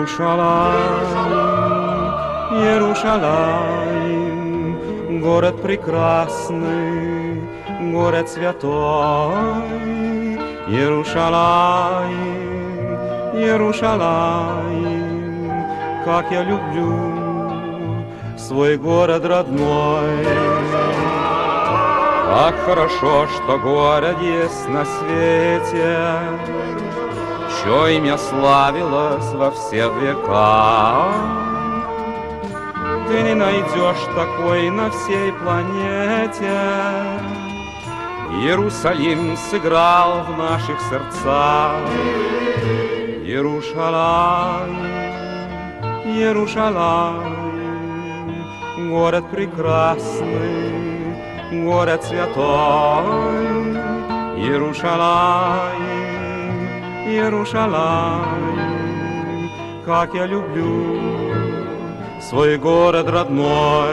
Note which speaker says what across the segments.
Speaker 1: Иерушалаим, Иерушалаим, город прекрасный, город святой. Иерушалаим, Иерушалаим, как я люблю свой город родной. Как хорошо, что город есть на свете, чье имя славилось во все века. Ты не найдешь такой на всей планете. Иерусалим сыграл в наших сердцах. Иерушалаим, Иерушалаим, город прекрасный, город святой. Иерушалаим, Иерушалаим, как я люблю свой город родной.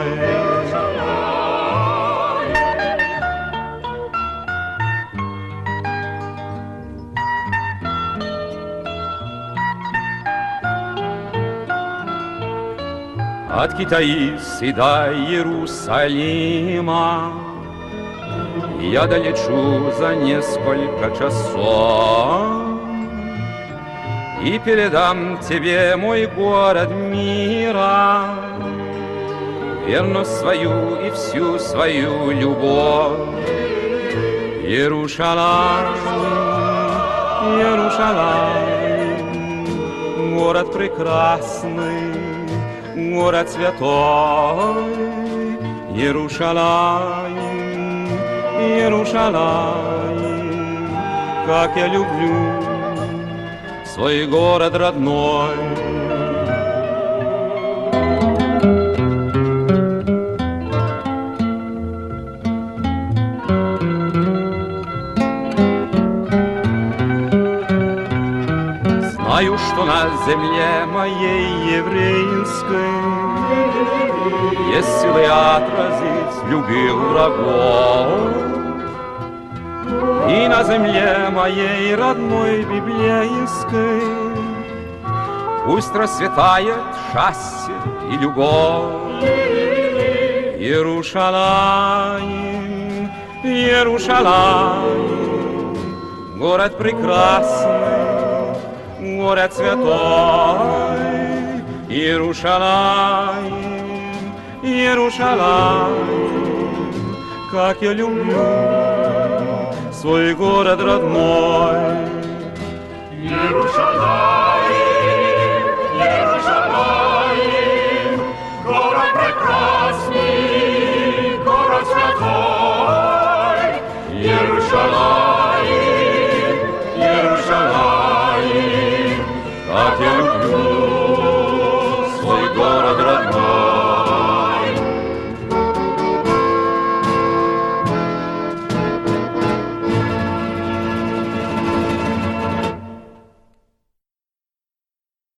Speaker 1: От Китаисы до Иерусалима я долечу за несколько часов и передам тебе мой город мира, верность свою и всю свою любовь. Иерушалаим, Иерушалаим, город прекрасный, город святой. Иерушалаим, Иерушалаим, как я люблю свой город родной. Знаю, что на земле моей еврейской есть силы отразить любых врагов. И на земле моей родной библейской пусть расцветает счастье и любовь. Иерушалаим, Иерушалаим, город прекрасный, город святой. Иерушалаим, Иерушалаим, как я люблю свой город родной.
Speaker 2: Иерушалаим, Иерушалаим, город прекрасный, город святой. Иерушалаим.